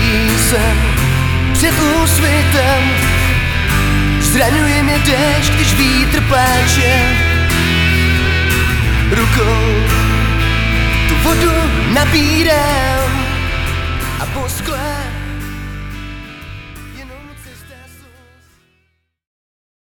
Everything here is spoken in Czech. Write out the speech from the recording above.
jsem před úsvitem. Zraňuje mě déšť, když vítr pláče. Rukou tu vodu nabírám.